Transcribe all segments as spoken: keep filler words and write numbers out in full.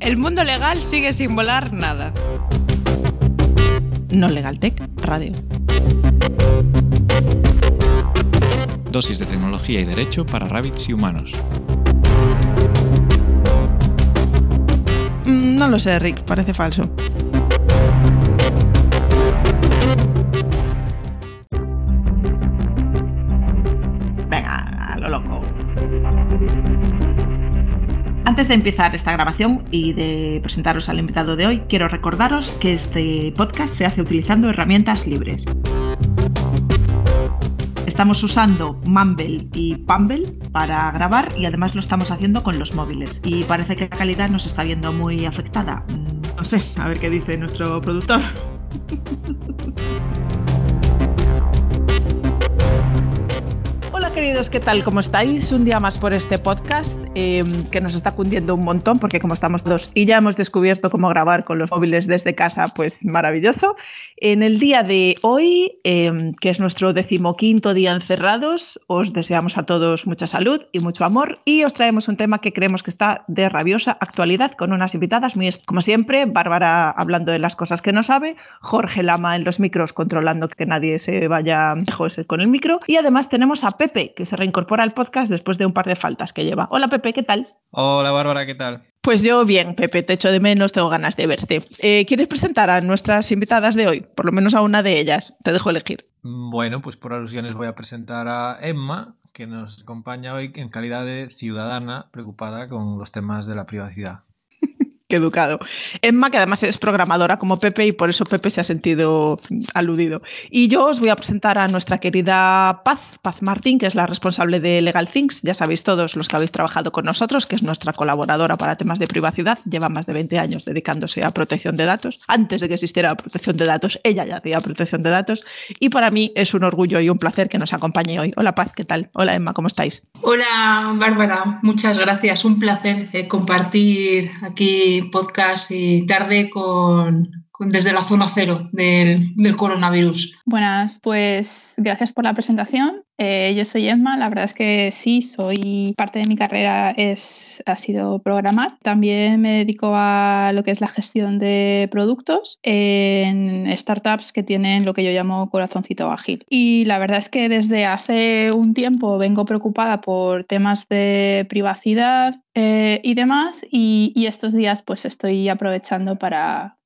El mundo legal sigue sin volar nada. No Legal Tech Radio. Dosis de tecnología y derecho para rabbits y humanos. No lo sé, Rick, parece falso. Venga, a lo loco. Antes de empezar esta grabación y de presentaros al invitado de hoy, quiero recordaros que este podcast se hace utilizando herramientas libres. Estamos usando Mumble y Pumble para grabar y además lo estamos haciendo con los móviles. Y parece que la calidad nos está viendo muy afectada. No sé, a ver qué dice nuestro productor. Hola queridos, ¿qué tal? ¿Cómo estáis? Un día más por este podcast eh, que nos está cundiendo un montón porque como estamos dos y ya hemos descubierto cómo grabar con los móviles desde casa, pues maravilloso. En el día de hoy, eh, que es nuestro decimoquinto día encerrados, os deseamos a todos mucha salud y mucho amor y os traemos un tema que creemos que está de rabiosa actualidad con unas invitadas muy... Como siempre, Bárbara hablando de las cosas que no sabe, Jorge Lama en los micros controlando que nadie se vaya lejos con el micro y además tenemos a Pepe, que se reincorpora al podcast después de un par de faltas que lleva. Hola Pepe, ¿qué tal? Hola Bárbara, ¿qué tal? Pues yo bien, Pepe, te echo de menos, tengo ganas de verte. Eh, ¿Quieres presentar a nuestras invitadas de hoy? Por lo menos a una de ellas, te dejo elegir. Bueno, pues por alusiones voy a presentar a Emma, que nos acompaña hoy en calidad de ciudadana preocupada con los temas de la privacidad. Qué educado. Emma, que además es programadora como Pepe y por eso Pepe se ha sentido aludido. Y yo os voy a presentar a nuestra querida Paz, Paz Martín, que es la responsable de Legal Things. Ya sabéis todos los que habéis trabajado con nosotros, que es nuestra colaboradora para temas de privacidad. Lleva más de veinte años dedicándose a protección de datos. Antes de que existiera la protección de datos, ella ya hacía protección de datos. Y para mí es un orgullo y un placer que nos acompañe hoy. Hola Paz, ¿qué tal? Hola Emma, ¿cómo estáis? Hola Bárbara, muchas gracias. Un placer eh, compartir aquí podcast y tarde con, con desde la zona cero del, del coronavirus. Buenas, pues gracias por la presentación. Eh, yo soy Emma, la verdad es que sí, soy parte de mi carrera es, ha sido programar. También me dedico a lo que es la gestión de productos en startups que tienen lo que yo llamo corazoncito ágil. Y la verdad es que desde hace un tiempo vengo preocupada por temas de privacidad eh, y demás y, y estos días pues estoy aprovechando para...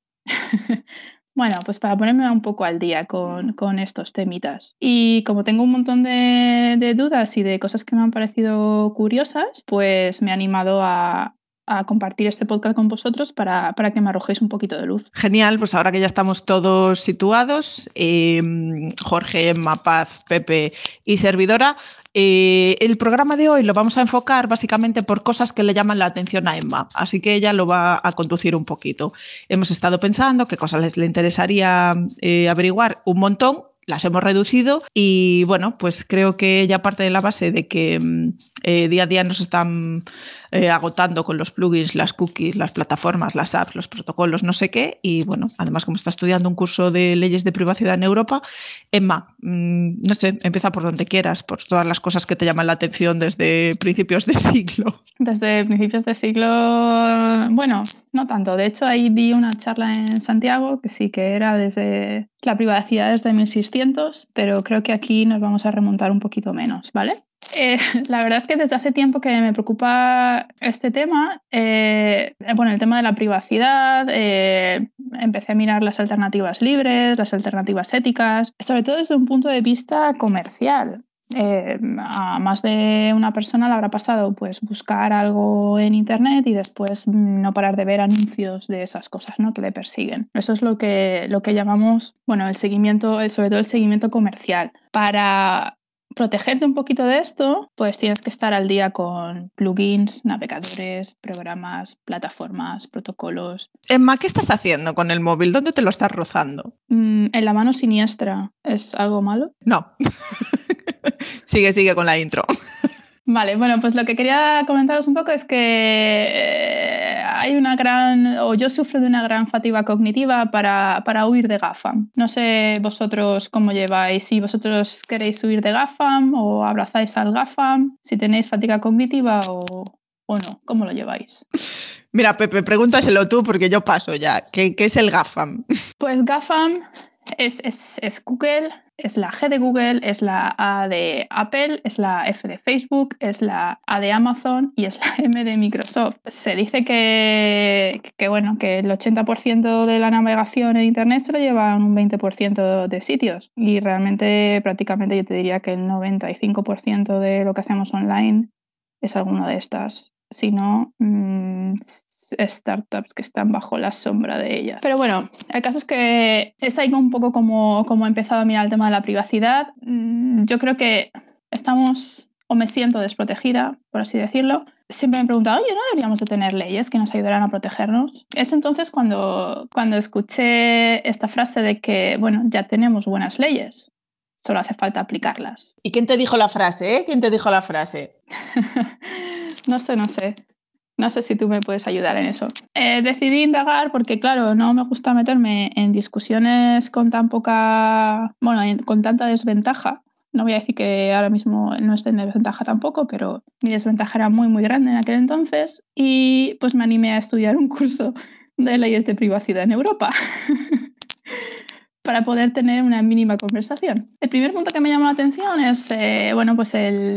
Bueno, pues para ponerme un poco al día con, con estos temitas. Y como tengo un montón de, de dudas y de cosas que me han parecido curiosas, pues me he animado a, a compartir este podcast con vosotros para, para que me arrojéis un poquito de luz. Genial, pues ahora que ya estamos todos situados, eh, Jorge, Emma, Paz, Pepe y servidora, Eh, el programa de hoy lo vamos a enfocar básicamente por cosas que le llaman la atención a Emma, así que ella lo va a conducir un poquito. Hemos estado pensando qué cosas les le interesaría eh, averiguar un montón, las hemos reducido y bueno, pues creo que ella parte de la base de que eh, día a día nos están eh, agotando con los plugins, las cookies, las plataformas, las apps, los protocolos, no sé qué, y bueno, además como está estudiando un curso de leyes de privacidad en Europa, Emma, mmm, no sé, empieza por donde quieras, por todas las cosas que te llaman la atención desde principios de siglo. Desde principios de siglo, bueno, no tanto, de hecho ahí di una charla en Santiago que sí que era desde la privacidad desde mil seiscientos, pero creo que aquí nos vamos a remontar un poquito menos, ¿vale? Eh, la verdad es que desde hace tiempo que me preocupa este tema, eh, bueno, el tema de la privacidad, eh, empecé a mirar las alternativas libres, las alternativas éticas, sobre todo desde un punto de vista comercial. Eh, a más de una persona le habrá pasado pues buscar algo en internet y después no parar de ver anuncios de esas cosas, ¿no? Que le persiguen. Eso es lo que, lo que llamamos, bueno, el seguimiento, el, sobre todo el seguimiento comercial. Para protegerte un poquito de esto, pues tienes que estar al día con plugins, navegadores, programas, plataformas, protocolos. Emma, ¿qué estás haciendo con el móvil? ¿Dónde te lo estás rozando? Mm, en la mano siniestra. ¿Es algo malo? No. Sigue, sigue con la intro. Vale, bueno, pues lo que quería comentaros un poco es que hay una gran, o yo sufro de una gran fatiga cognitiva para, para huir de GAFAM. No sé vosotros cómo lleváis, si vosotros queréis huir de GAFAM o abrazáis al GAFAM, si tenéis fatiga cognitiva o... o no? ¿Cómo lo lleváis? Mira, Pepe, pregúntaselo tú porque yo paso ya. ¿Qué, qué es el GAFAM? Pues GAFAM es, es, es Google, es la G de Google, es la A de Apple, es la F de Facebook, es la A de Amazon y es la M de Microsoft. Se dice que, que, bueno, que el ochenta por ciento de la navegación en Internet se lo llevan un veinte por ciento de sitios y realmente prácticamente yo te diría que el noventa y cinco por ciento de lo que hacemos online es alguno de estas. Si no, mmm, startups que están bajo la sombra de ellas. Pero bueno, el caso es que es ahí un poco como, como he empezado a mirar el tema de la privacidad. Yo creo que estamos, o me siento desprotegida, por así decirlo. Siempre me he preguntado, oye, ¿no deberíamos de tener leyes que nos ayudaran a protegernos? Es entonces cuando, cuando escuché esta frase de que, bueno, ya tenemos buenas leyes, solo hace falta aplicarlas. ¿Y quién te dijo la frase, eh? ¿Quién te dijo la frase? No sé, no sé. No sé si tú me puedes ayudar en eso. Eh, decidí indagar porque, claro, no me gusta meterme en discusiones con tan poca... Bueno, con tanta desventaja. No voy a decir que ahora mismo no esté en desventaja tampoco, pero mi desventaja era muy, muy grande en aquel entonces. Y pues me animé a estudiar un curso de leyes de privacidad en Europa. Para poder tener una mínima conversación. El primer punto que me llamó la atención es eh, bueno, pues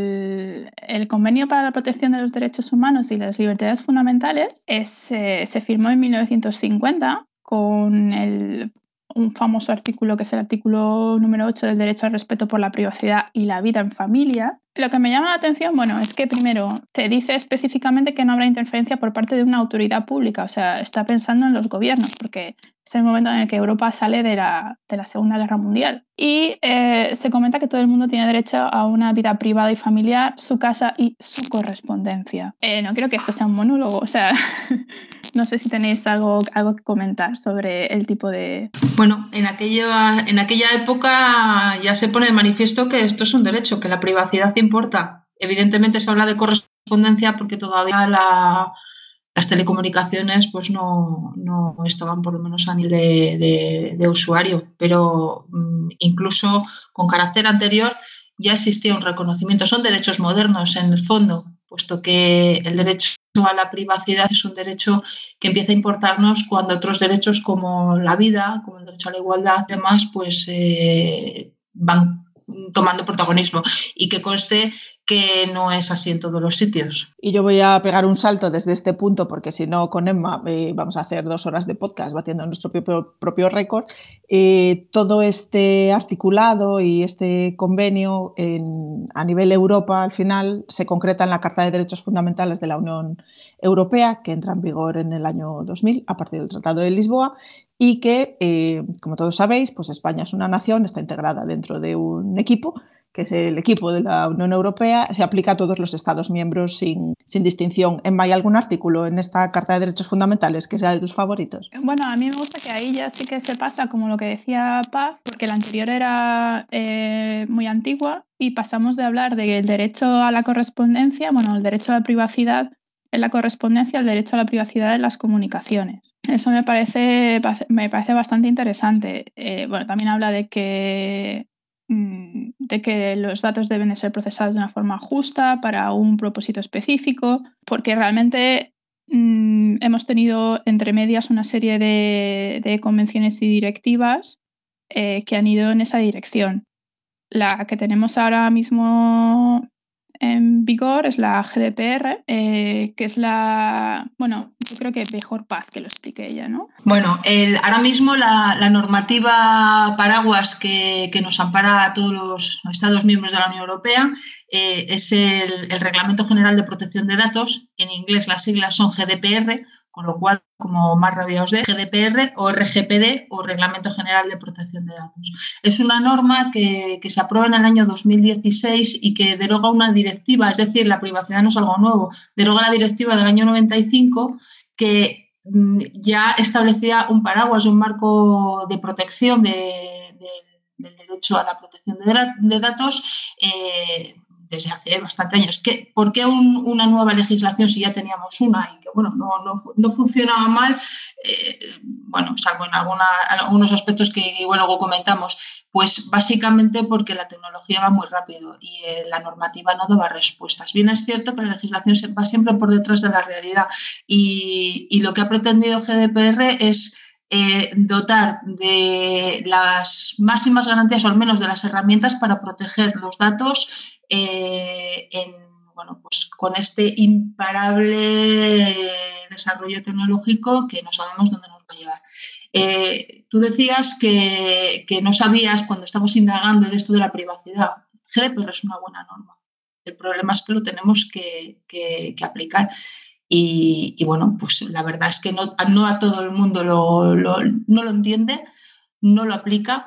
el, el Convenio para la Protección de los Derechos Humanos y las Libertades Fundamentales es, eh, se firmó en mil novecientos cincuenta con el, un famoso artículo que es el artículo número ocho del derecho al respeto por la privacidad y la vida en familia. Lo que me llama la atención, bueno, es que primero te dice específicamente que no habrá interferencia por parte de una autoridad pública, o sea, está pensando en los gobiernos, porque es el momento en el que Europa sale de la, de la Segunda Guerra Mundial. Y eh, se comenta que todo el mundo tiene derecho a una vida privada y familiar, su casa y su correspondencia. Eh, no creo que esto sea un monólogo, o sea, no sé si tenéis algo, algo que comentar sobre el tipo de... Bueno, en aquella, en aquella época ya se pone de manifiesto que esto es un derecho, que la privacidad importa. Evidentemente se habla de correspondencia porque todavía la... las telecomunicaciones pues no, no estaban por lo menos a nivel de, de, de usuario, pero um, incluso con carácter anterior ya existía un reconocimiento. Son derechos modernos en el fondo, puesto que el derecho a la privacidad es un derecho que empieza a importarnos cuando otros derechos como la vida, como el derecho a la igualdad, demás, pues eh, van tomando protagonismo y que conste que no es así en todos los sitios. Y yo voy a pegar un salto desde este punto porque si no con Emma eh, vamos a hacer dos horas de podcast batiendo nuestro propio, propio récord. Eh, todo este articulado y este convenio en, a nivel Europa al final se concreta en la Carta de Derechos Fundamentales de la Unión Europea, que entra en vigor en el año dos mil a partir del Tratado de Lisboa y que, eh, como todos sabéis, pues España es una nación, está integrada dentro de un equipo, que es el equipo de la Unión Europea, se aplica a todos los Estados miembros sin, sin distinción. Emma, ¿hay algún artículo en esta Carta de Derechos Fundamentales que sea de tus favoritos? Bueno, a mí me gusta que ahí ya sí que se pasa como lo que decía Paz, porque la anterior era eh, muy antigua y pasamos de hablar del derecho a la correspondencia, bueno, el derecho a la privacidad en la correspondencia, el derecho a la privacidad en las comunicaciones. Eso me parece, me parece bastante interesante. Eh, bueno, también habla de que, de que los datos deben de ser procesados de una forma justa para un propósito específico, porque realmente mmm, hemos tenido entre medias una serie de, de convenciones y directivas eh, que han ido en esa dirección. La que tenemos ahora mismo en vigor es la G D P R, eh, que es la... Bueno, yo creo que mejor Paz que lo explique ella, ¿no? Bueno, el, ahora mismo la, la normativa paraguas que, que nos ampara a todos los Estados miembros de la Unión Europea eh, es el, el Reglamento General de Protección de Datos. En inglés las siglas son G D P R, con lo cual, como más rabia os dé, G D P R o R G P D o Reglamento General de Protección de Datos. Es una norma que, que se aprueba en el año dos mil dieciséis y que deroga una directiva, es decir, la privacidad no es algo nuevo, deroga la directiva del año noventa y cinco que mm, ya establecía un paraguas, un marco de protección de, de, del derecho a la protección de, de datos eh, desde hace bastante años. ¿Qué, ¿Por qué un, una nueva legislación si ya teníamos una y que bueno, no, no, no funcionaba mal? Eh, bueno, salvo en alguna, algunos aspectos que igual luego comentamos, pues básicamente porque la tecnología va muy rápido y eh, la normativa no daba respuestas. Bien es cierto que la legislación se va siempre por detrás de la realidad y, y lo que ha pretendido G D P R es Eh, dotar de las máximas garantías o al menos de las herramientas para proteger los datos eh, en, bueno, pues con este imparable desarrollo tecnológico que no sabemos dónde nos va a llevar. Eh, tú decías que, que no sabías cuando estamos indagando de esto de la privacidad. G D P R es una buena norma. El problema es que lo tenemos que, que, que aplicar. Y, y bueno, pues la verdad es que no, no a todo el mundo lo, lo, no lo entiende, no lo aplica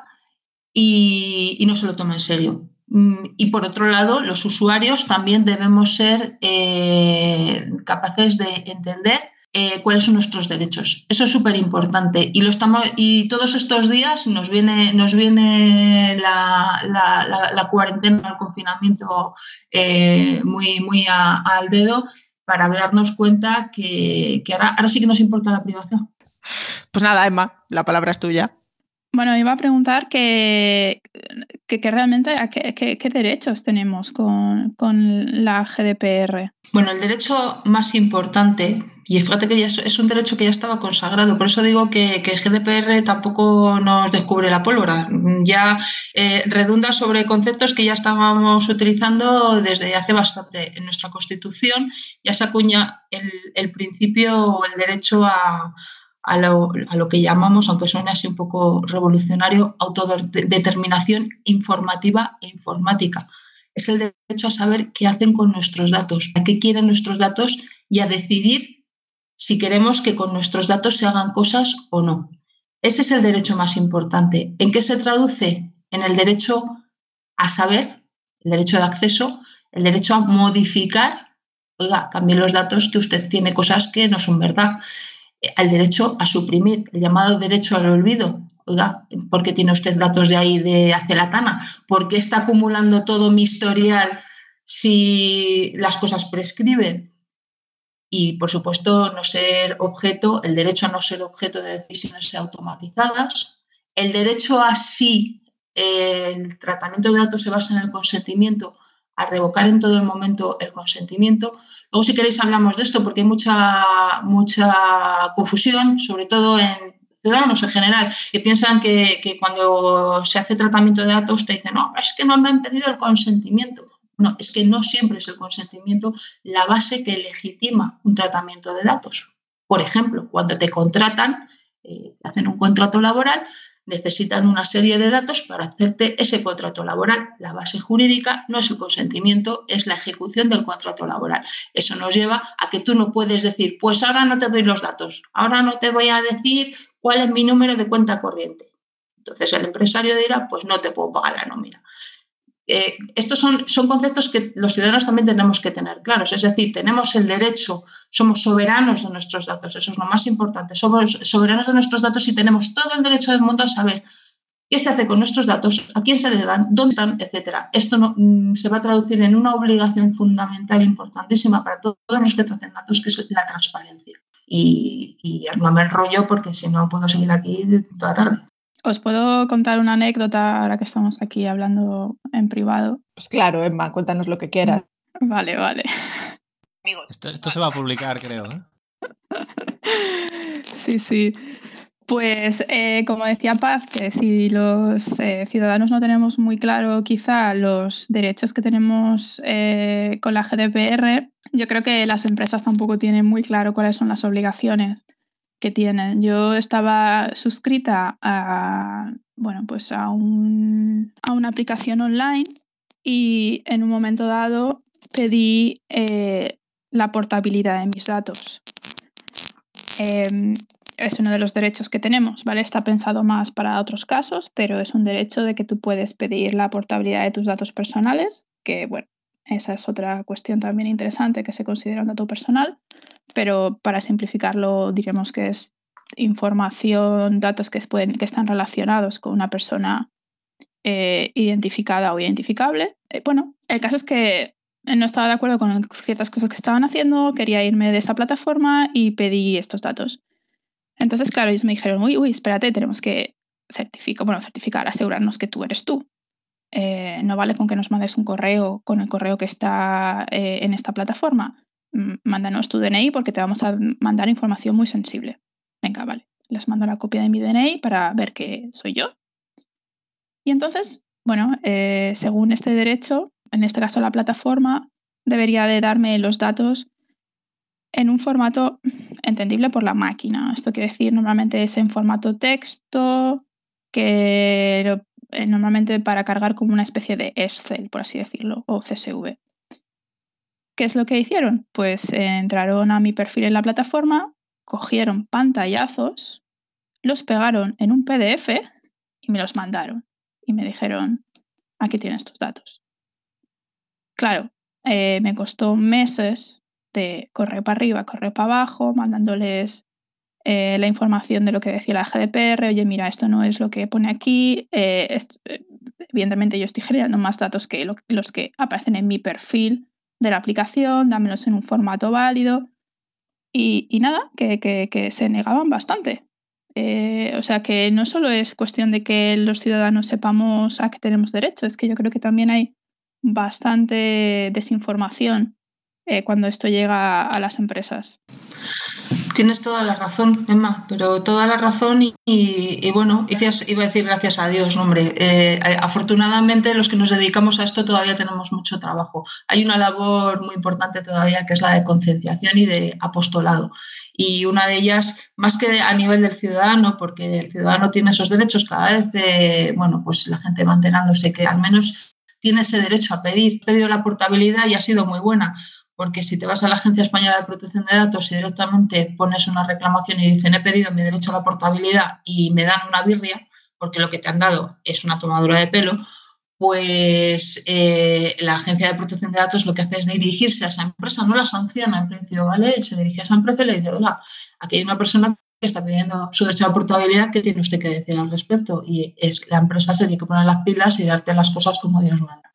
y, y no se lo toma en serio. Y por otro lado, los usuarios también debemos ser eh, capaces de entender eh, cuáles son nuestros derechos. Eso es súper importante. Y, lo estamos, y todos estos días nos viene, nos viene la, la, la, la cuarentena, el confinamiento eh, muy, muy a, al dedo, para darnos cuenta que, que ahora, ahora sí que nos importa la privacidad. Pues nada, Emma, la palabra es tuya. Bueno, iba a preguntar que, que, que realmente qué, qué, qué derechos tenemos con, con la G D P R. Bueno, el derecho más importante, y fíjate que ya es, es un derecho que ya estaba consagrado, por eso digo que, que G D P R tampoco nos descubre la pólvora, ya eh, redunda sobre conceptos que ya estábamos utilizando desde hace bastante. En nuestra Constitución ya se acuña el, el principio o el derecho a, a, lo, a lo que llamamos, aunque suene así un poco revolucionario, autodeterminación informativa e informática. Es el derecho a saber qué hacen con nuestros datos, a qué quieren nuestros datos y a decidir si queremos que con nuestros datos se hagan cosas o no. Ese es el derecho más importante. ¿En qué se traduce? En el derecho a saber, el derecho de acceso, el derecho a modificar, oiga, cambie los datos que usted tiene cosas que no son verdad. El derecho a suprimir, el llamado derecho al olvido. Oiga, ¿por qué tiene usted datos de ahí de hace la tana? ¿Por qué está acumulando todo mi historial si las cosas prescriben? Y, por supuesto, no ser objeto, el derecho a no ser objeto de decisiones automatizadas, el derecho a sí, eh, el tratamiento de datos se basa en el consentimiento, a revocar en todo el momento el consentimiento. Luego, si queréis, hablamos de esto porque hay mucha, mucha confusión, sobre todo en ciudadanos en general, que piensan que, que cuando se hace tratamiento de datos te dicen, no, es que no me han pedido el consentimiento. No, es que no siempre es el consentimiento la base que legitima un tratamiento de datos. Por ejemplo, cuando te contratan, eh, hacen un contrato laboral, necesitan una serie de datos para hacerte ese contrato laboral. La base jurídica no es el consentimiento, es la ejecución del contrato laboral. Eso nos lleva a que tú no puedes decir, pues ahora no te doy los datos, ahora no te voy a decir cuál es mi número de cuenta corriente. Entonces el empresario dirá, pues no te puedo pagar la nómina. Eh, estos son, son conceptos que los ciudadanos también tenemos que tener claros, es decir, tenemos el derecho, somos soberanos de nuestros datos, eso es lo más importante, somos soberanos de nuestros datos y tenemos todo el derecho del mundo a saber qué se hace con nuestros datos, a quién se le dan, dónde están, etcétera. Esto no, mm, se va a traducir en una obligación fundamental importantísima para todos los que traten datos, que es la transparencia. Y, y no me enrollo porque si no puedo seguir aquí toda la tarde. ¿Os puedo contar una anécdota ahora que estamos aquí hablando en privado? Pues claro, Emma, cuéntanos lo que quieras. Vale, vale. Esto, esto se va a publicar, creo, ¿eh? Sí, sí. Pues eh, como decía Paz, que si los eh, ciudadanos no tenemos muy claro quizá los derechos que tenemos eh, con la G D P R, yo creo que las empresas tampoco tienen muy claro cuáles son las obligaciones que tienen. Yo estaba suscrita a, bueno, pues a, un, a una aplicación online y en un momento dado pedí eh, la portabilidad de mis datos. Eh, es uno de los derechos que tenemos, ¿vale? Está pensado más para otros casos, pero es un derecho de que tú puedes pedir la portabilidad de tus datos personales, que bueno, esa es otra cuestión también interesante, que se considera un dato personal, pero para simplificarlo diremos que es información, datos que, pueden, que están relacionados con una persona eh, identificada o identificable. Eh, bueno, el caso es que no estaba de acuerdo con ciertas cosas que estaban haciendo, quería irme de esta plataforma y pedí estos datos. Entonces, claro, ellos me dijeron, uy, uy, espérate, tenemos que certificar, bueno, certificar, asegurarnos que tú eres tú. Eh, no vale con que nos mandes un correo con el correo que está eh, en esta plataforma. Mándanos tu D N I porque te vamos a mandar información muy sensible. Venga, vale. Les mando la copia de mi D N I para ver que soy yo. Y entonces, bueno, eh, según este derecho, en este caso la plataforma debería de darme los datos en un formato entendible por la máquina. Esto quiere decir, normalmente es en formato texto, que eh, normalmente para cargar como una especie de Excel, por así decirlo, o C S V. ¿Qué es lo que hicieron? Pues eh, entraron a mi perfil en la plataforma, cogieron pantallazos, los pegaron en un P D F y me los mandaron. Y me dijeron, aquí tienes tus datos. Claro, eh, me costó meses de correr para arriba, correr para abajo, mandándoles eh, la información de lo que decía la G D P R. Oye, mira, esto no es lo que pone aquí. Eh, esto, eh, evidentemente yo estoy generando más datos que lo, los que aparecen en mi perfil de la aplicación, dámelos en un formato válido. Y, y nada, que, que, que se negaban bastante. Eh, o sea que no solo es cuestión de que los ciudadanos sepamos a qué tenemos derecho, es que yo creo que también hay bastante desinformación eh, cuando esto llega a las empresas. Tienes toda la razón, Emma, pero toda la razón y, y, y bueno, iba a decir gracias a Dios, no, hombre, eh, afortunadamente los que nos dedicamos a esto todavía tenemos mucho trabajo. Hay una labor muy importante todavía que es la de concienciación y de apostolado. Y una de ellas, más que a nivel del ciudadano, porque el ciudadano tiene esos derechos, cada vez, eh, bueno, pues la gente va enterándose que al menos tiene ese derecho a pedir. Ha pedido la portabilidad y ha sido muy buena. Porque si te vas a la Agencia Española de Protección de Datos y directamente pones una reclamación y dicen he pedido mi derecho a la portabilidad y me dan una birria, porque lo que te han dado es una tomadura de pelo, pues eh, la Agencia de Protección de Datos lo que hace es dirigirse a esa empresa, no la sanciona en principio, ¿vale? Se dirige a esa empresa y le dice, oiga, aquí hay una persona que está pidiendo su derecho a la portabilidad, ¿qué tiene usted que decir al respecto? Y es la empresa se tiene que poner las pilas y darte las cosas como Dios manda.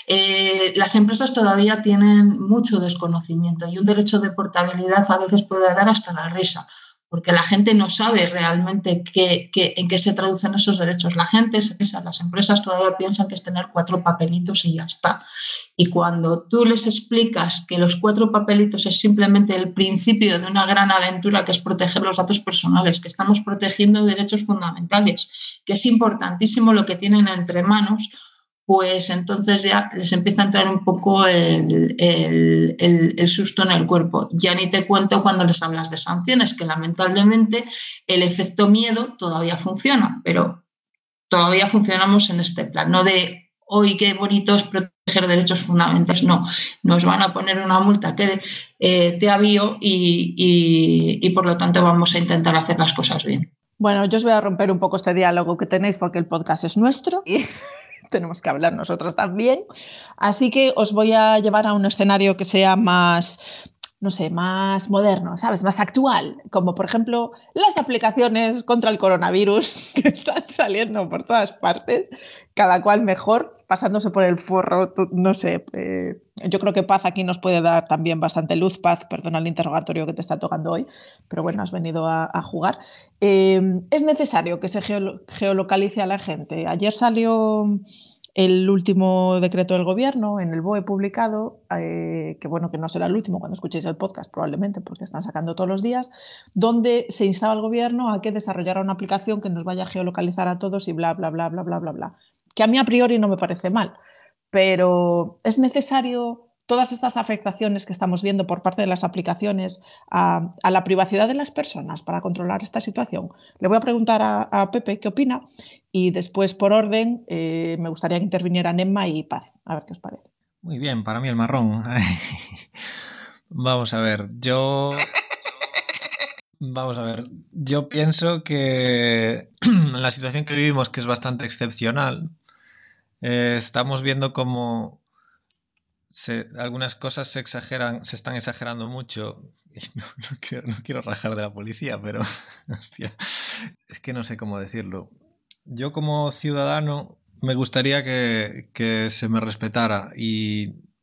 Eh, las empresas todavía tienen mucho desconocimiento y un derecho de portabilidad a veces puede dar hasta la risa, porque la gente no sabe realmente qué, qué, en qué se traducen esos derechos. La gente, esa, las empresas todavía piensan que es tener cuatro papelitos y ya está. Y cuando tú les explicas que los cuatro papelitos es simplemente el principio de una gran aventura que es proteger los datos personales, que estamos protegiendo derechos fundamentales, que es importantísimo lo que tienen entre manos, pues entonces ya les empieza a entrar un poco el, el, el, el susto en el cuerpo. Ya ni te cuento cuando les hablas de sanciones, que lamentablemente el efecto miedo todavía funciona, pero todavía funcionamos en este plan, no de hoy qué bonito es proteger derechos fundamentales, no, nos van a poner una multa que eh, te avío y, y, y por lo tanto vamos a intentar hacer las cosas bien. Bueno, yo os voy a romper un poco este diálogo que tenéis porque el podcast es nuestro y tenemos que hablar nosotros también. Así que os voy a llevar a un escenario que sea más, no sé, más moderno, ¿sabes? Más actual, como por ejemplo las aplicaciones contra el coronavirus que están saliendo por todas partes, cada cual mejor, pasándose por el forro, no sé. Eh, yo creo que Paz aquí nos puede dar también bastante luz. Paz, perdona el interrogatorio que te está tocando hoy, pero bueno, has venido a, a jugar. Eh, es necesario que se geolo- geolocalice a la gente. Ayer salió el último decreto del gobierno en el B O E publicado, eh, que bueno, que no será el último cuando escuchéis el podcast probablemente, porque están sacando todos los días, donde se instaba al gobierno a que desarrollara una aplicación que nos vaya a geolocalizar a todos y bla, bla, bla, bla, bla, bla, bla. Que a mí a priori no me parece mal, pero es necesario todas estas afectaciones que estamos viendo por parte de las aplicaciones a, a la privacidad de las personas para controlar esta situación. Le voy a preguntar a, a Pepe qué opina y después, por orden, eh, me gustaría que intervinieran Emma y Paz. A ver qué os parece. Muy bien, para mí el marrón. Vamos a ver, yo... Vamos a ver, yo pienso que la situación que vivimos, que es bastante excepcional, eh, estamos viendo cómo se, algunas cosas se exageran, se están exagerando mucho. Y no, no, quiero, no quiero rajar de la policía, pero hostia, es que no sé cómo decirlo. Yo como ciudadano me gustaría que, que se me respetara y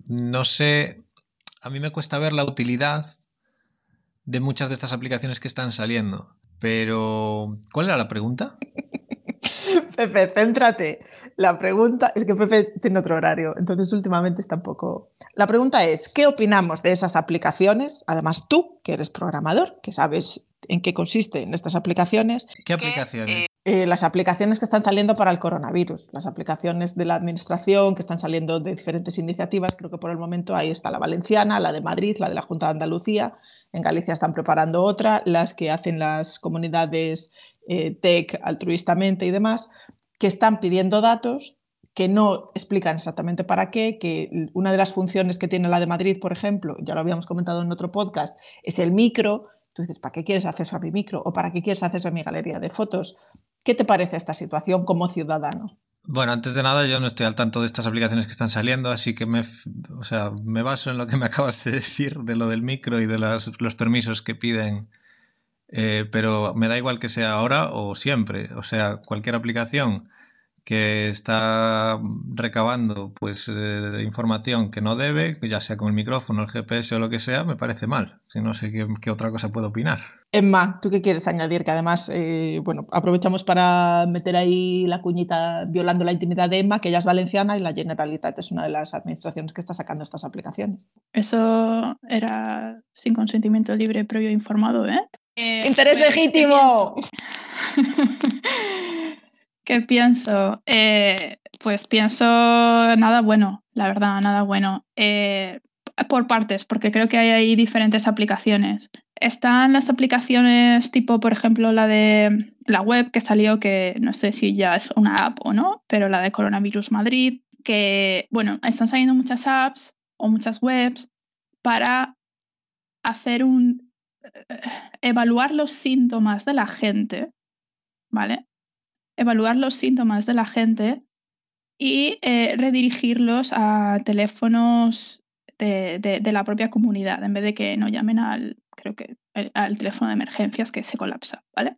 no sé, a mí me cuesta ver la utilidad de muchas de estas aplicaciones que están saliendo. Pero, ¿cuál era la pregunta? Pepe, céntrate. La pregunta es que Pepe tiene otro horario, entonces últimamente está un poco... La pregunta es, ¿qué opinamos de esas aplicaciones? Además tú, que eres programador, que sabes en qué consisten estas aplicaciones. ¿Qué aplicaciones? Eh, las aplicaciones que están saliendo para el coronavirus, las aplicaciones de la administración que están saliendo de diferentes iniciativas. Creo que por el momento ahí está la valenciana, la de Madrid, la de la Junta de Andalucía. En Galicia están preparando otra, las que hacen las comunidades eh, tech altruistamente y demás, que están pidiendo datos que no explican exactamente para qué, que una de las funciones que tiene la de Madrid, por ejemplo, ya lo habíamos comentado en otro podcast, es el micro. Tú dices, ¿para qué quieres acceso a mi micro? ¿O para qué quieres acceso a mi galería de fotos? ¿Qué te parece esta situación como ciudadano? Bueno, antes de nada, yo no estoy al tanto de estas aplicaciones que están saliendo, así que me, o sea, me baso en lo que me acabas de decir de lo del micro y de las, los permisos que piden, eh, pero me da igual que sea ahora o siempre. O sea, cualquier aplicación que está recabando pues eh, información que no debe, ya sea con el micrófono, el G P S o lo que sea, me parece mal. Si no sé qué, qué otra cosa puedo opinar. Emma, ¿tú qué quieres añadir? Que además, eh, bueno, aprovechamos para meter ahí la cuñita violando la intimidad de Emma, que ella es valenciana y la Generalitat es una de las administraciones que está sacando estas aplicaciones. Eso era sin consentimiento libre previo informado, ¿eh? eh ¡Interés pues, legítimo! ¿Qué pienso? Eh, pues pienso nada bueno, la verdad, nada bueno. Eh, por partes, porque creo que hay ahí diferentes aplicaciones. Están las aplicaciones tipo, por ejemplo, la de la web que salió, que no sé si ya es una app o no, pero la de Coronavirus Madrid, que, bueno, están saliendo muchas apps o muchas webs para hacer un... evaluar los síntomas de la gente, ¿vale? Evaluar los síntomas de la gente y eh, redirigirlos a teléfonos de, de, de la propia comunidad, en vez de que no llamen al, creo que, al teléfono de emergencias que se colapsa, ¿vale?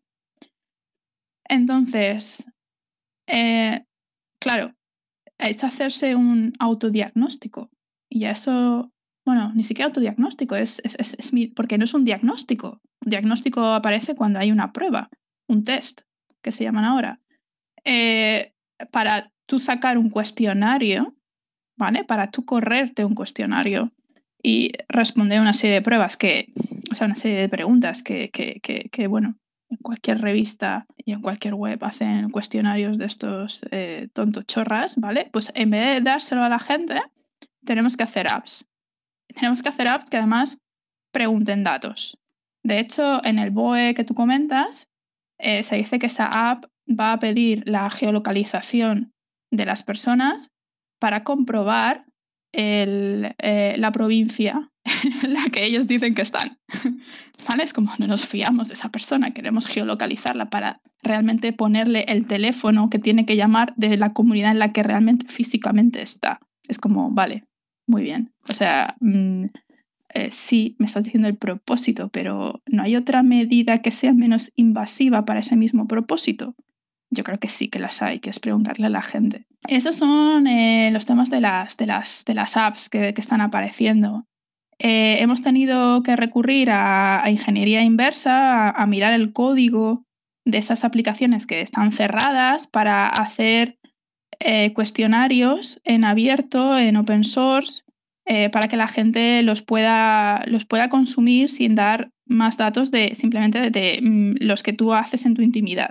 Entonces, eh, claro, es hacerse un autodiagnóstico. Y ya eso, bueno, ni siquiera autodiagnóstico, es, es, es, es porque no es un diagnóstico. Un diagnóstico aparece cuando hay una prueba, un test, que se llaman ahora. Eh, para tú sacar un cuestionario, ¿vale? Para tú correrte un cuestionario y responder una serie de pruebas que, o sea, una serie de preguntas que, que, que, que bueno, en cualquier revista y en cualquier web hacen cuestionarios de estos eh, tontos chorras, ¿vale? Pues en vez de dárselo a la gente, tenemos que hacer apps. Tenemos que hacer apps que además pregunten datos. De hecho, en el B O E que tú comentas, eh, se dice que esa app va a pedir la geolocalización de las personas para comprobar el, eh, la provincia en la que ellos dicen que están. ¿Vale? Es como no nos fiamos de esa persona, queremos geolocalizarla para realmente ponerle el teléfono que tiene que llamar de la comunidad en la que realmente físicamente está. Es como, vale, muy bien. O sea, mmm, eh, sí, me estás diciendo el propósito, pero ¿no hay otra medida que sea menos invasiva para ese mismo propósito? Yo creo que sí que las hay, que es preguntarle a la gente. Esos son eh, los temas de las, de las, de las apps que, que están apareciendo. Eh, hemos tenido que recurrir a, a ingeniería inversa, a, a mirar el código de esas aplicaciones que están cerradas para hacer eh, cuestionarios en abierto, en open source, eh, para que la gente los pueda, los pueda consumir sin dar más datos de simplemente de, de, de los que tú haces en tu intimidad.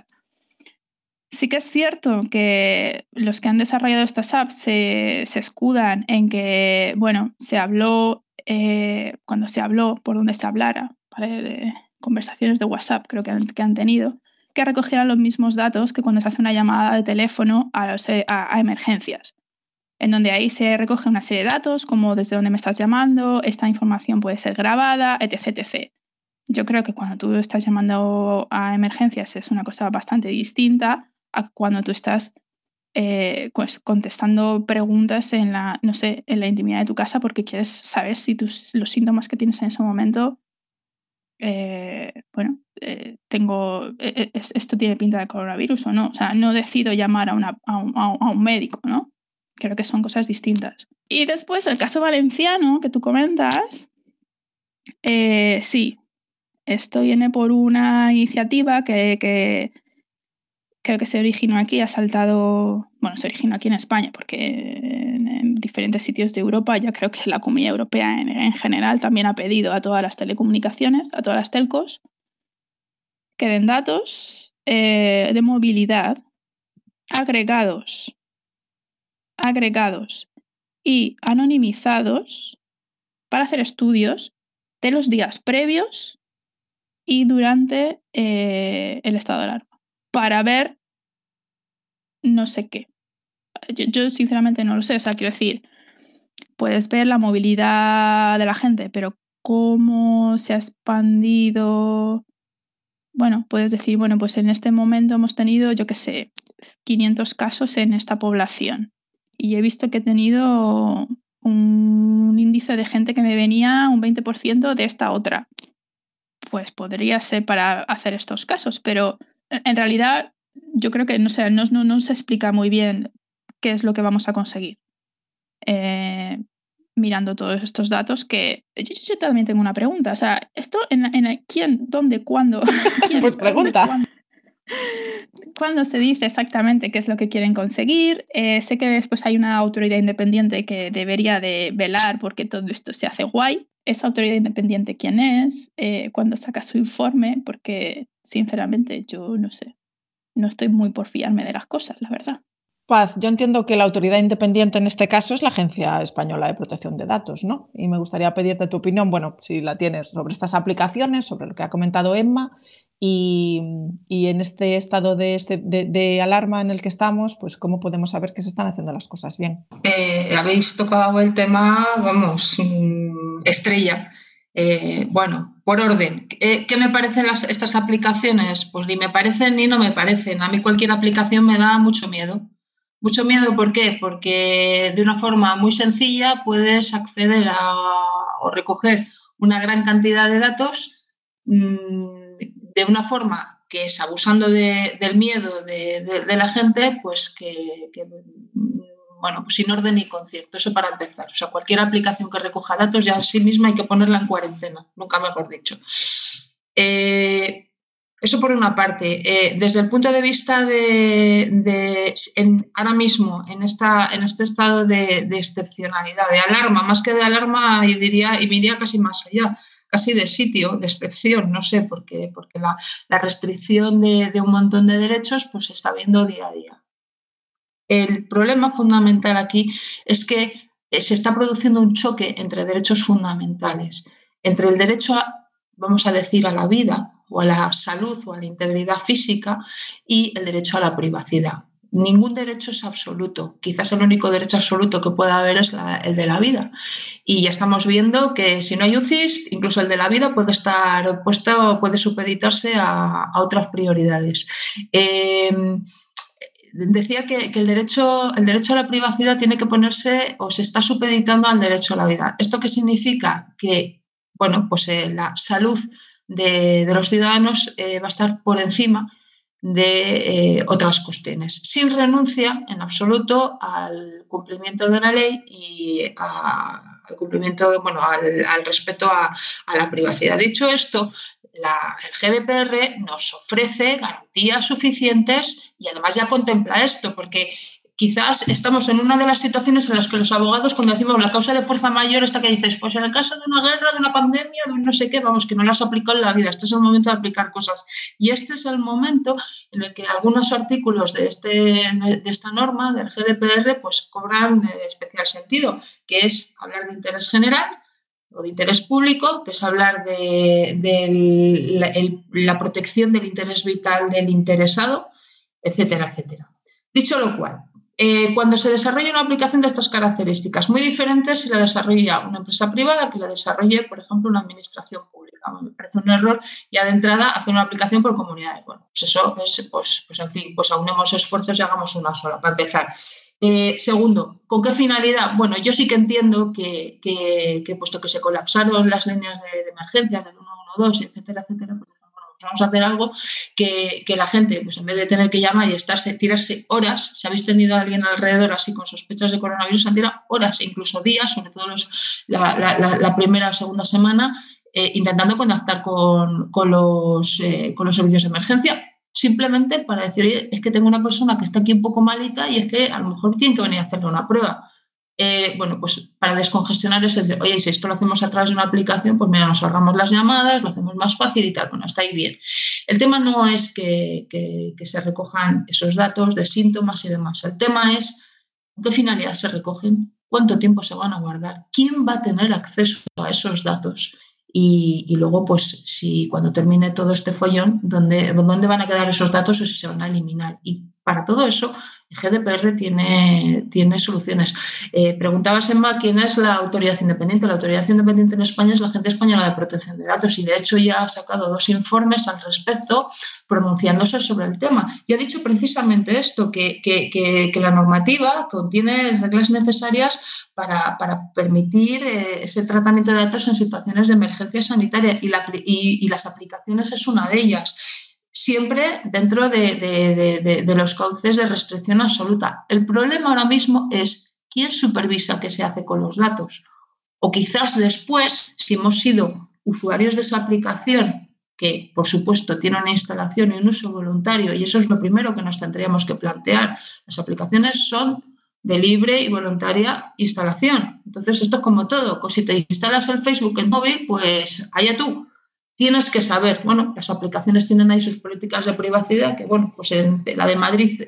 Sí que es cierto que los que han desarrollado estas apps se, se escudan en que, bueno, se habló, eh, cuando se habló, por donde se hablara, ¿vale? De conversaciones de WhatsApp creo que han, que han tenido, que recogieran los mismos datos que cuando se hace una llamada de teléfono a, los, a, a emergencias, en donde ahí se recoge una serie de datos, como desde dónde me estás llamando, esta información puede ser grabada, etc, etcétera. Yo creo que cuando tú estás llamando a emergencias es una cosa bastante distinta a cuando tú estás eh, pues, contestando preguntas en la, no sé, en la intimidad de tu casa porque quieres saber si tus, los síntomas que tienes en ese momento, eh, bueno, eh, tengo, eh, esto tiene pinta de coronavirus o no. O sea, no decido llamar a, una, a, un, a un médico, ¿no? Creo que son cosas distintas. Y después el caso valenciano que tú comentas, eh, sí, esto viene por una iniciativa que, que creo que se originó aquí, ha saltado, bueno, se originó aquí en España, porque en, en diferentes sitios de Europa, ya creo que la Comunidad Europea en, en general también ha pedido a todas las telecomunicaciones, a todas las telcos, que den datos eh, de movilidad agregados, agregados y anonimizados para hacer estudios de los días previos y durante eh, el estado de alarma, para ver no sé qué. Yo, yo sinceramente no lo sé, o sea, quiero decir, puedes ver la movilidad de la gente, pero cómo se ha expandido. Bueno, puedes decir, bueno, pues en este momento hemos tenido, yo qué sé, quinientos casos en esta población y he visto que he tenido un índice de gente que me venía un veinte por ciento de esta otra. Pues podría ser para hacer estos casos, pero en realidad yo creo que no, sé, no, no, no se explica muy bien qué es lo que vamos a conseguir. Eh, mirando todos estos datos que yo, yo también tengo una pregunta, o sea, esto en, en quién, dónde, cuándo, ¿quién, pues pregunta dónde, cuándo? ¿Cuándo se dice exactamente qué es lo que quieren conseguir? Eh, sé que después hay una autoridad independiente que debería de velar porque todo esto se hace guay. ¿Esa autoridad independiente quién es? Eh, ¿Cuándo saca su informe? Porque sinceramente yo no sé, no estoy muy por fiarme de las cosas, la verdad. Paz, yo entiendo que la autoridad independiente en este caso es la Agencia Española de Protección de Datos, ¿no? Y me gustaría pedirte tu opinión, bueno, si la tienes, sobre estas aplicaciones, sobre lo que ha comentado Emma, y, y en este estado de, este, de, de alarma en el que estamos, pues cómo podemos saber que se están haciendo las cosas bien. Eh, habéis tocado el tema, vamos, estrella. Eh, bueno, por orden. Eh, ¿Qué me parecen las, estas aplicaciones? Pues ni me parecen ni no me parecen. A mí cualquier aplicación me da mucho miedo. Mucho miedo, ¿por qué? Porque de una forma muy sencilla puedes acceder a o recoger una gran cantidad de datos mmm, de una forma que es abusando de, del miedo de, de, de la gente, pues que, que, bueno, pues sin orden ni concierto, eso para empezar. O sea, cualquier aplicación que recoja datos ya en sí misma hay que ponerla en cuarentena, nunca mejor dicho. Eh, Eso por una parte. Eh, desde el punto de vista de, de en, ahora mismo, en, esta, en este estado de, de excepcionalidad, de alarma, más que de alarma, y diría, y me iría casi más allá, casi de sitio, de excepción, no sé, porque, porque la, la restricción de, de un montón de derechos pues se está viendo día a día. El problema fundamental aquí es que se está produciendo un choque entre derechos fundamentales, entre el derecho a, vamos a decir, a la vida, o a la salud o a la integridad física y el derecho a la privacidad. Ningún derecho es absoluto. Quizás el único derecho absoluto que pueda haber es la, el de la vida. Y ya estamos viendo que si no hay U C I S, incluso el de la vida puede estar puesto, puede supeditarse a, a otras prioridades. Eh, decía que, que el, derecho, el derecho a la privacidad tiene que ponerse o se está supeditando al derecho a la vida. ¿Esto qué significa? Que, bueno, pues eh, la salud De, de los ciudadanos eh, va a estar por encima de eh, otras cuestiones, sin renuncia en absoluto al cumplimiento de la ley y a, al cumplimiento, bueno, al, al respeto a, a la privacidad. Dicho esto, la, el G D P R nos ofrece garantías suficientes y además ya contempla esto, porque quizás estamos en una de las situaciones en las que los abogados, cuando decimos la causa de fuerza mayor, esta que dices, pues en el caso de una guerra, de una pandemia, de un no sé qué, vamos, que no las aplicó en la vida. Este es el momento de aplicar cosas. Y este es el momento en el que algunos artículos de, este, de, de esta norma, del G D P R, pues cobran eh, especial sentido, que es hablar de interés general o de interés público, que es hablar de, de la, el, la protección del interés vital del interesado, etcétera, etcétera. Dicho lo cual, Eh, cuando se desarrolla una aplicación de estas características, muy diferente si la desarrolla una empresa privada que la desarrolle, por ejemplo, una administración pública. Me parece un error ya de entrada hacer una aplicación por comunidades. Bueno, pues eso es, pues, pues en fin, pues aunemos esfuerzos y hagamos una sola, para empezar. Eh, segundo, ¿con qué finalidad? Bueno, yo sí que entiendo que, que, que puesto que se colapsaron las líneas de, de emergencia del uno uno dos, etcétera, etcétera, pues, bueno, pues vamos a hacer algo que, que la gente, pues en vez de tener que llamar y estarse, tirarse horas, si habéis tenido a alguien alrededor así con sospechas de coronavirus, se han tirado horas, incluso días, sobre todo los, la, la, la, la primera o segunda semana, eh, intentando contactar con, con, los, eh, con los servicios de emergencia, simplemente para decir, oye, es que tengo una persona que está aquí un poco malita y es que a lo mejor tienen que venir a hacerle una prueba. Eh, bueno, pues para descongestionar eso, es decir, oye, si esto lo hacemos a través de una aplicación, pues mira, nos ahorramos las llamadas, lo hacemos más fácil y tal. Bueno, está ahí bien. El tema no es que, que, que se recojan esos datos de síntomas y demás. El tema es con qué finalidad se recogen, cuánto tiempo se van a guardar, quién va a tener acceso a esos datos. Y, y luego, pues, si cuando termine todo este follón, ¿dónde, ¿dónde van a quedar esos datos o si se van a eliminar? Y para todo eso, el G D P R tiene, tiene soluciones. Eh, preguntabas, Emma, ¿quién es la autoridad independiente? La autoridad independiente en España es la Agencia Española de Protección de Datos y, de hecho, ya ha sacado dos informes al respecto pronunciándose sobre el tema. Y ha dicho precisamente esto, que, que, que, que la normativa contiene reglas necesarias para, para permitir eh, ese tratamiento de datos en situaciones de emergencia sanitaria y, la, y, y las aplicaciones es una de ellas. Siempre dentro de, de, de, de, de los cauces de restricción absoluta. El problema ahora mismo es quién supervisa qué se hace con los datos. O quizás después, si hemos sido usuarios de esa aplicación, que por supuesto tiene una instalación y un uso voluntario, y eso es lo primero que nos tendríamos que plantear. Las aplicaciones son de libre y voluntaria instalación. Entonces, esto es como todo. Pues si te instalas el Facebook en móvil, pues allá tú. Tienes que saber, bueno, las aplicaciones tienen ahí sus políticas de privacidad, que bueno, pues en la de Madrid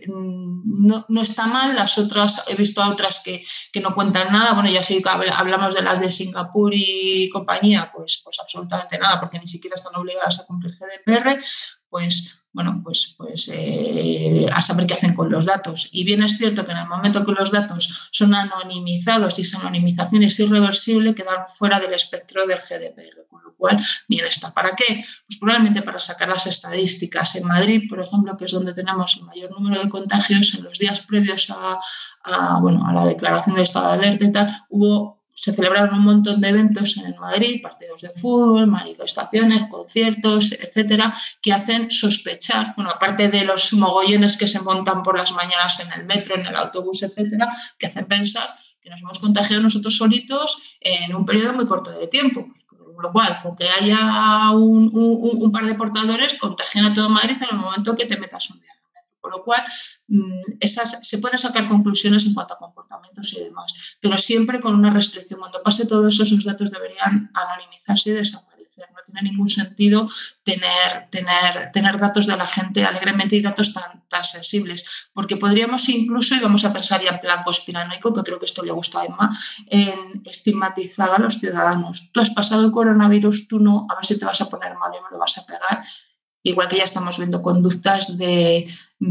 no, no está mal, las otras, he visto a otras que, que no cuentan nada, bueno, ya sí que hablamos de las de Singapur y compañía, pues, pues absolutamente nada, porque ni siquiera están obligadas a cumplir G D P R, pues bueno, pues, pues eh, a saber qué hacen con los datos. Y bien es cierto que en el momento que los datos son anonimizados y esa anonimización es irreversible, quedan fuera del espectro del G D P R, con lo cual, bien está. ¿Para qué? Pues probablemente para sacar las estadísticas. En Madrid, por ejemplo, que es donde tenemos el mayor número de contagios, en los días previos a, a, bueno, a la declaración del estado de alerta y tal, hubo... se celebraron un montón de eventos en Madrid, partidos de fútbol, manifestaciones, conciertos, etcétera, que hacen sospechar, bueno, aparte de los mogollones que se montan por las mañanas en el metro, en el autobús, etcétera, que hacen pensar que nos hemos contagiado nosotros solitos en un periodo muy corto de tiempo. Con lo cual, con que haya un, un, un par de portadores, contagian a todo Madrid en el momento que te metas un día. Con lo cual, esas, se pueden sacar conclusiones en cuanto a comportamientos y demás, pero siempre con una restricción. Cuando pase todo eso, esos datos deberían anonimizarse y desaparecer. No tiene ningún sentido tener, tener, tener datos de la gente alegremente y datos tan, tan sensibles, porque podríamos incluso, y vamos a pensar ya en plan conspiranoico, que creo que esto le gusta a Emma, en estigmatizar a los ciudadanos. Tú has pasado el coronavirus, tú no, a ver si te vas a poner mal y me lo vas a pegar. Igual que ya estamos viendo conductas de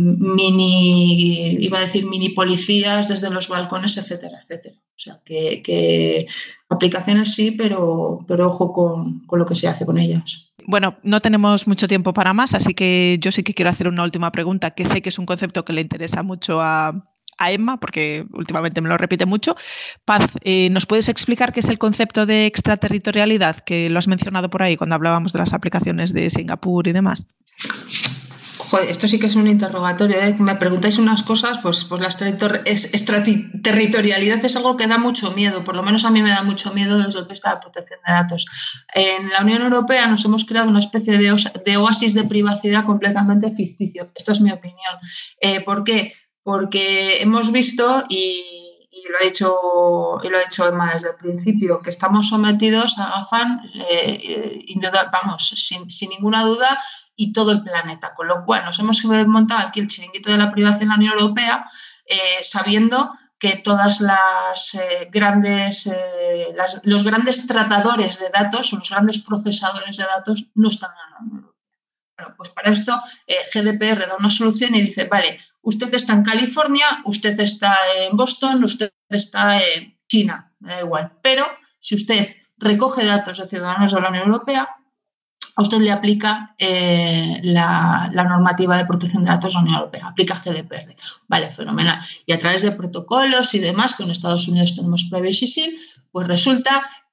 mini, iba a decir mini policías desde los balcones, etcétera, etcétera. O sea, que, que aplicaciones sí, pero, pero ojo con, con lo que se hace con ellas. Bueno, no tenemos mucho tiempo para más, así que yo sí que quiero hacer una última pregunta, que sé que es un concepto que le interesa mucho a, a Emma, porque últimamente me lo repite mucho. Paz, eh, ¿nos puedes explicar qué es el concepto de extraterritorialidad, que lo has mencionado por ahí cuando hablábamos de las aplicaciones de Singapur y demás? Joder, esto sí que es un interrogatorio, ¿eh? Me preguntáis unas cosas, pues, pues la extraterritorialidad es algo que da mucho miedo, por lo menos a mí me da mucho miedo desde el punto de vista de la protección de datos. En la Unión Europea nos hemos creado una especie de, os- de oasis de privacidad completamente ficticio. Esto es mi opinión. Eh, ¿Por qué? Porque hemos visto, y, y, lo ha dicho, y lo ha dicho Emma desde el principio, que estamos sometidos a afán, eh, induda, vamos, sin, sin ninguna duda, y todo el planeta. Con lo cual nos hemos montado aquí el chiringuito de la privacidad en la Unión Europea, eh, sabiendo que todas las eh, grandes, eh, las, los grandes tratadores de datos o los grandes procesadores de datos no están en la Unión Europea. Bueno, pues para esto eh, G D P R da una solución y dice, vale, usted está en California, usted está en Boston, usted está en China, me da igual. Pero si usted recoge datos de ciudadanos de la Unión Europea, a usted le aplica eh, la, la normativa de protección de datos de la Unión Europea, aplica G D P R. Vale, fenomenal. Y a través de protocolos y demás, con Estados Unidos tenemos Privacy Shield, pues resulta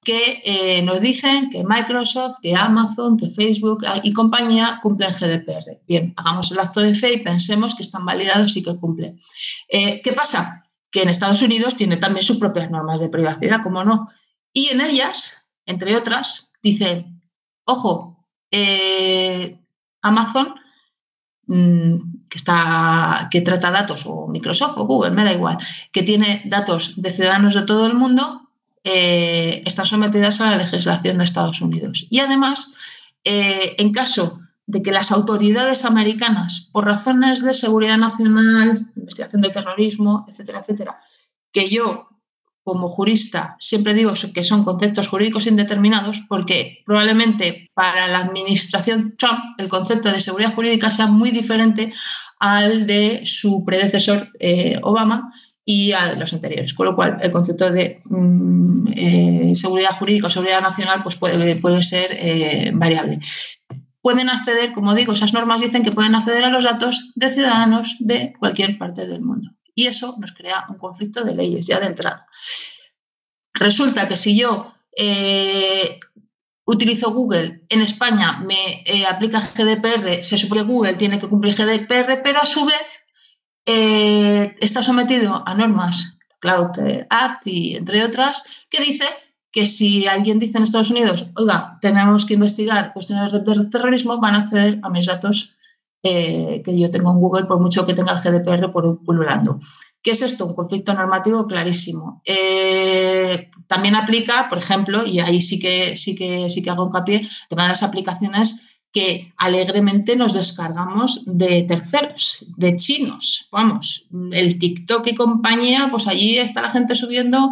que eh, nos dicen que Microsoft, que Amazon, que Facebook y compañía cumplen G D P R. Bien, hagamos el acto de fe y pensemos que están validados y que cumplen. Eh, ¿Qué pasa? Que en Estados Unidos tiene también sus propias normas de privacidad, ¿cómo no? Y en ellas, entre otras, dicen, ojo, eh, Amazon, mmm, que, está, que trata datos, o Microsoft o Google, me da igual, que tiene datos de ciudadanos de todo el mundo, Eh, están sometidas a la legislación de Estados Unidos. Y además, eh, en caso de que las autoridades americanas, por razones de seguridad nacional, investigación de terrorismo, etcétera, etcétera, que yo, como jurista, siempre digo que son conceptos jurídicos indeterminados, porque probablemente para la administración Trump el concepto de seguridad jurídica sea muy diferente al de su predecesor eh, Obama, y a los anteriores, con lo cual el concepto de mm, eh, seguridad jurídica o seguridad nacional pues puede, puede ser eh, variable. Pueden acceder, como digo, esas normas dicen que pueden acceder a los datos de ciudadanos de cualquier parte del mundo, y eso nos crea un conflicto de leyes ya de entrada. Resulta que si yo eh, utilizo Google, en España me eh, aplica G D P R, se supone que Google tiene que cumplir G D P R, pero a su vez Eh, está sometido a normas, Cloud Act y entre otras, que dice que si alguien dice en Estados Unidos, oiga, tenemos que investigar cuestiones de terrorismo, van a acceder a mis datos eh, que yo tengo en Google, por mucho que tenga el G D P R por pululando. ¿Qué es esto? Un conflicto normativo clarísimo. Eh, también aplica, por ejemplo, y ahí sí que, sí que, sí que hago hincapié, el tema de las aplicaciones que alegremente nos descargamos de terceros, de chinos, vamos, el TikTok y compañía, pues allí está la gente subiendo,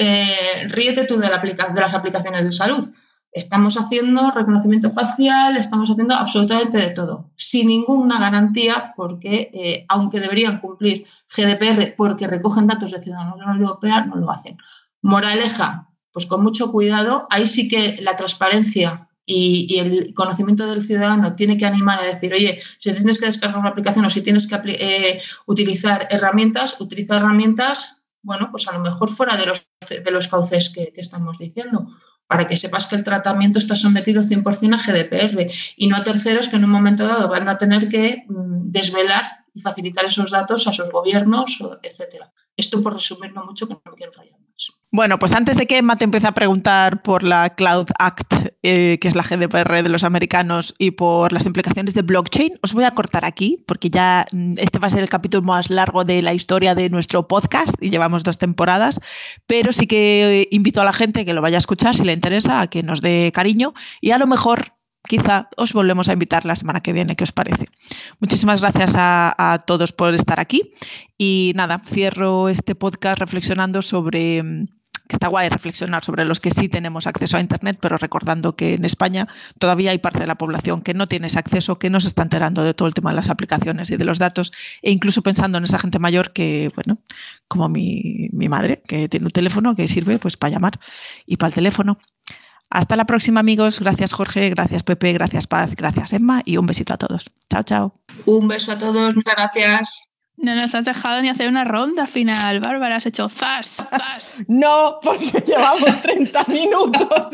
eh, ríete tú de, la aplica- de las aplicaciones de salud. Estamos haciendo reconocimiento facial, estamos haciendo absolutamente de todo, sin ninguna garantía, porque eh, aunque deberían cumplir G D P R porque recogen datos de ciudadanos de la Unión Europea, no lo hacen. Moraleja, pues con mucho cuidado, ahí sí que la transparencia Y, y el conocimiento del ciudadano tiene que animar a decir, oye, si tienes que descargar una aplicación o si tienes que eh, utilizar herramientas, utiliza herramientas, bueno, pues a lo mejor fuera de los, de los cauces que, que estamos diciendo, para que sepas que el tratamiento está sometido cien por ciento a G D P R y no a terceros que en un momento dado van a tener que mm, desvelar y facilitar esos datos a sus gobiernos, etcétera. Esto por resumirlo mucho, que no quiero rayar más. Bueno, pues antes de que Emma te empiece a preguntar por la Cloud Act, eh, que es la G D P R de los americanos, y por las implicaciones de blockchain, os voy a cortar aquí, porque ya este va a ser el capítulo más largo de la historia de nuestro podcast y llevamos dos temporadas, pero sí que invito a la gente que lo vaya a escuchar, si le interesa, a que nos dé cariño y a lo mejor quizá os volvemos a invitar la semana que viene. ¿Qué os parece? Muchísimas gracias a, a todos por estar aquí y nada, cierro este podcast reflexionando sobre, que está guay reflexionar sobre los que sí tenemos acceso a Internet, pero recordando que en España todavía hay parte de la población que no tiene ese acceso, que no se está enterando de todo el tema de las aplicaciones y de los datos, e incluso pensando en esa gente mayor que, bueno, como mi, mi madre, que tiene un teléfono que sirve pues para llamar y para el teléfono. Hasta la próxima, amigos. Gracias, Jorge. Gracias, Pepe. Gracias, Paz. Gracias, Emma. Y un besito a todos. Chao, chao. Un beso a todos. Muchas gracias. No nos has dejado ni hacer una ronda final, Bárbara. Has hecho zas, zas. No, porque llevamos treinta minutos.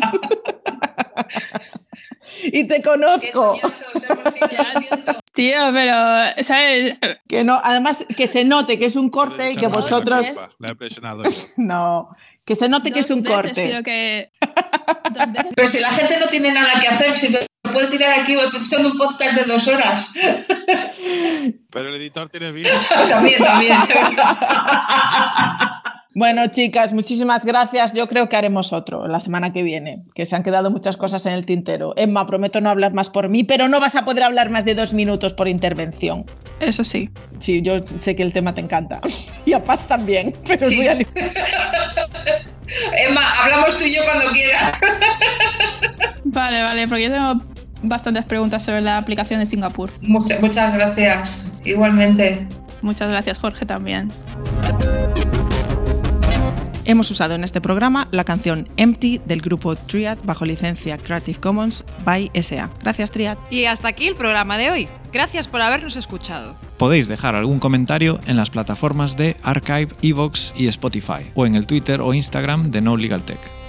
Y te conozco. Tío, pero, ¿sabes? Que no, además, que se note que es un corte y que vosotros... La he presionado. No, que se note Dos que es un veces, corte. Tío, que... Dos veces. Pero si la gente no tiene nada que hacer, si me puede tirar aquí escuchando un podcast de dos horas. Pero el editor tiene vida. También, también. Bueno, chicas, muchísimas gracias. Yo creo que haremos otro la semana que viene, que se han quedado muchas cosas en el tintero. Emma, prometo no hablar más por mí, pero no vas a poder hablar más de dos minutos por intervención. Eso sí. Sí, yo sé que el tema te encanta. Y a Paz también, pero Sí. voy a... Emma, hablamos tú y yo cuando quieras. Vale, vale, porque yo tengo bastantes preguntas sobre la aplicación de Singapur. Muchas, muchas gracias. Igualmente. Muchas gracias, Jorge, también. Hemos usado en este programa la canción Empty del grupo Triad bajo licencia Creative Commons by S A. Gracias, Triad. Y hasta aquí el programa de hoy. Gracias por habernos escuchado. Podéis dejar algún comentario en las plataformas de Archive, Evox y Spotify, o en el Twitter o Instagram de No Legal Tech.